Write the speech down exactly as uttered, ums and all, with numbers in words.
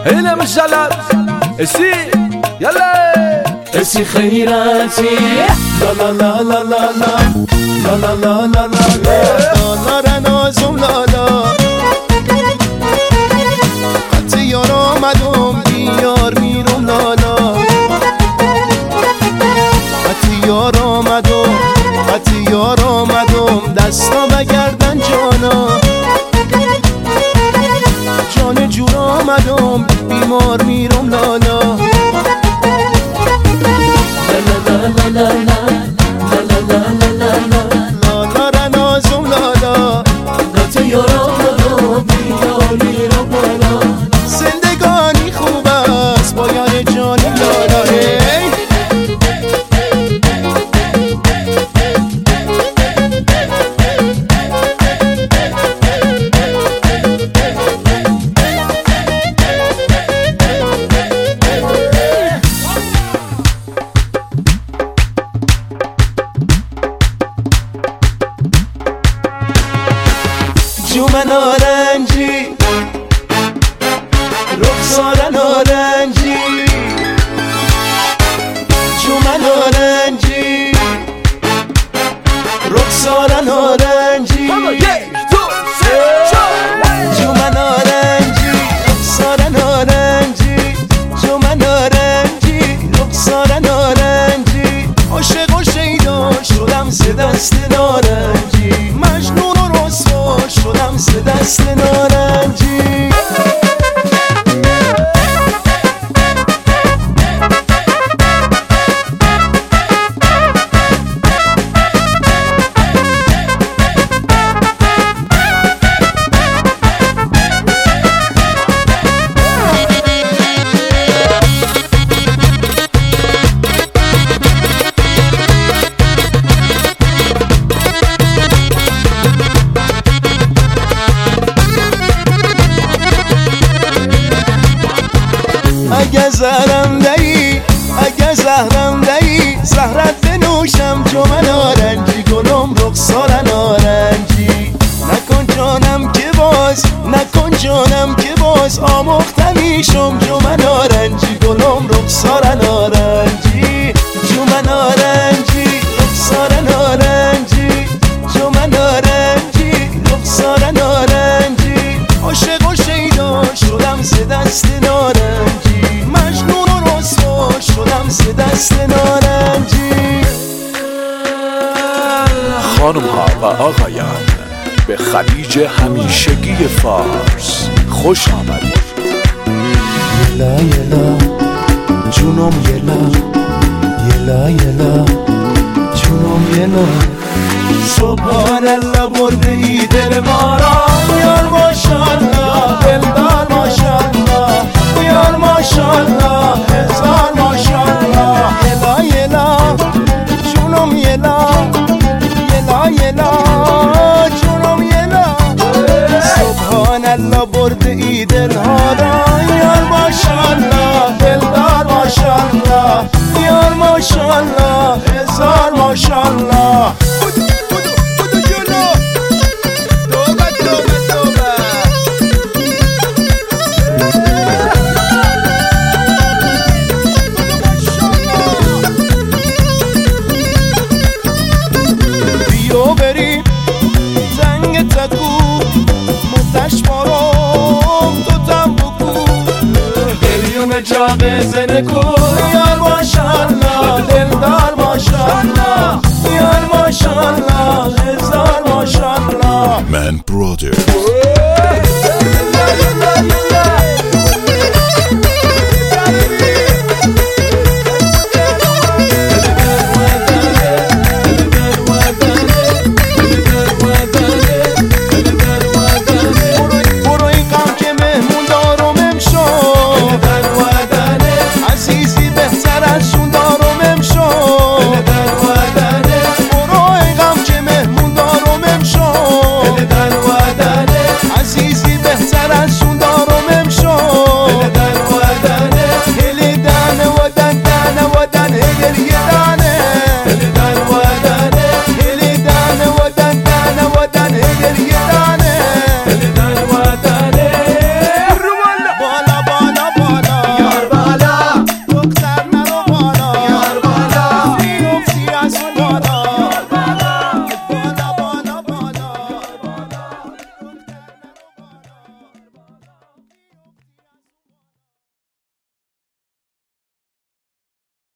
هنا مش جلال اسي يلا اسي خيراتي لا لا لا لا لا لا لا لا لا لا لا نازم لا لا حتی یار آمدم بیار میرم لا لا حتی یار آمدم حتی یار آمدم دستا و گردن جانا جان جور آمدم بیمار میرم لا لا لا لا لا لا لا لا لا لا لا لا نازم لا لا حتی یار آمدم بیار میرم لا لا زندگانی خوب است با یار جانی لا لا جوم نارنجی رخسار نارنجی جوم نارنجی رخسار نارنجی جوم نارنجی رخسار نارنجی جوم نارنجی رخسار نارنجی عاشق و شیدا شدم ز دست نارنجی مجنون و رسوا شدم ز دست نارنجی اگه زهرم دهی اگه زهرم دهی زهرت بنوشم جوم نارنجی گلم رخسار نارنجی نکن جانم که باز نکن جانم که باز آموختمیشم جوم نارنجی گلم رخسار نارنجی جوم نارنجی رخسار نارنجی جوم نارنجی رخسار نارنجی عاشق و شیدا شدم ز دست نارنجی مجنون و رسوا شدم ز دست نارنجی خانم ها و آقایان به خلیج همیشگی فارس خوش آمدید. یلا یلا جونم یلا یلا یلا جونم یلا سبحان الله برده ای دل ما را یار ماشاءالله دلدار ماشاءالله یار ماشاءالله هزار ماشاءالله یلا یلا جونم یلا یلا یلا جونم یلا سبحان الله برده ای دلها را یار ماشاءالله دلدار ماشاءالله یار ماشاءالله هزار ماشاءالله بریم زنگ تکو متش مارم تو تم بکو دلیون جاقه زنکو یار ماشاءالله دلدار ماشاءالله یار ماشاءالله هزار ماشاءالله من برادر